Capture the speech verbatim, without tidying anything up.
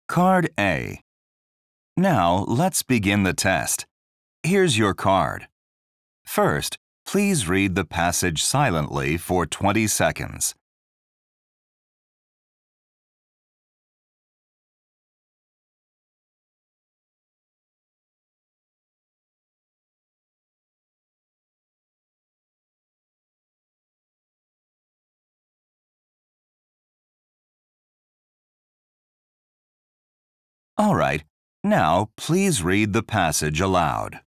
Card A. Now, let's begin the test. Here's your card. First, please read the passage silently for twenty seconds. All right, now please read the passage aloud.